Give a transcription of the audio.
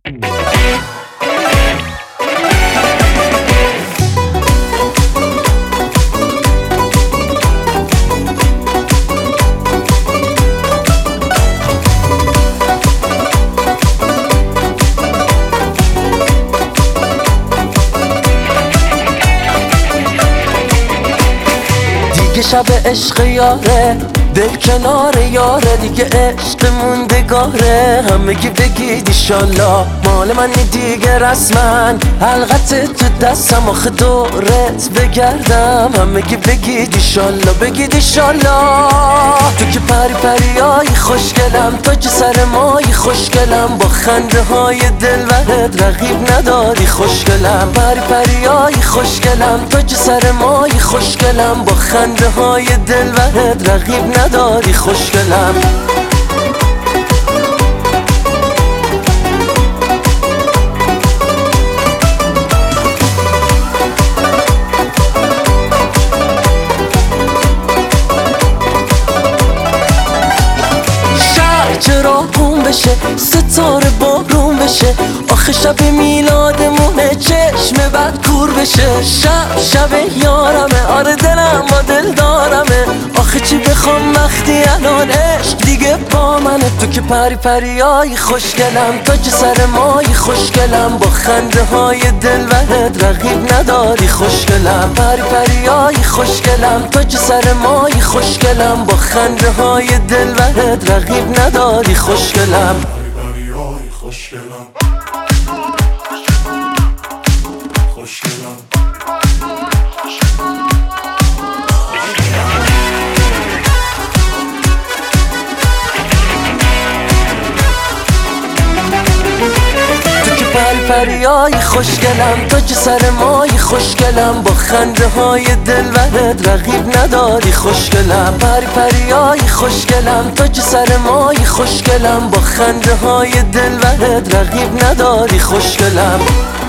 دیگه شب عشق یاره، دل کنار یاره، دیگه عشق موندگاره. همگی بگید ایشالله مال منی دیگه رسما، حلقت تو دستم آخه دورت بگردم. همگی بگید ایشالله، بگید ایشالله. تو که پری پریایی خوشگلم، تو که سر مایی خوشگلم، با خنده های دلبرت رقیب نداری خوشگلم. پری پریایی خوشگلم، تو که سر مایی خوشگلم، با خنده های دلبرت رقیب نداری خوشگلم. چراغون بشه، ستاره بارون بشه، آخه شب میلادمونه چشم بد کور بشه. شب یارمه، آره دلم با دل دارمه، آخه چی بخوام وقتی الان عشق دیگه با منه. تو که پری پریایی خوشگلم، تو که سر مایی خوشگلم، با خنده های دلبرت رقیب نداری خوشگلم. پری پریایی خوشگلم، تو که سر مایی خوشگلم، با خنده های دلبرت رقیب نداری خوشگلم. پریپریای خوشگلم، خوشگلم. پریای خوشگلم، تو که سر مایی خوشگلم، با خنده های دلبرت رقیب نداری خوشگلم. پریای خوشگلم، تو که سر مایی خوشگلم، با خنده های دلبرت رقیب نداری خوشگلم.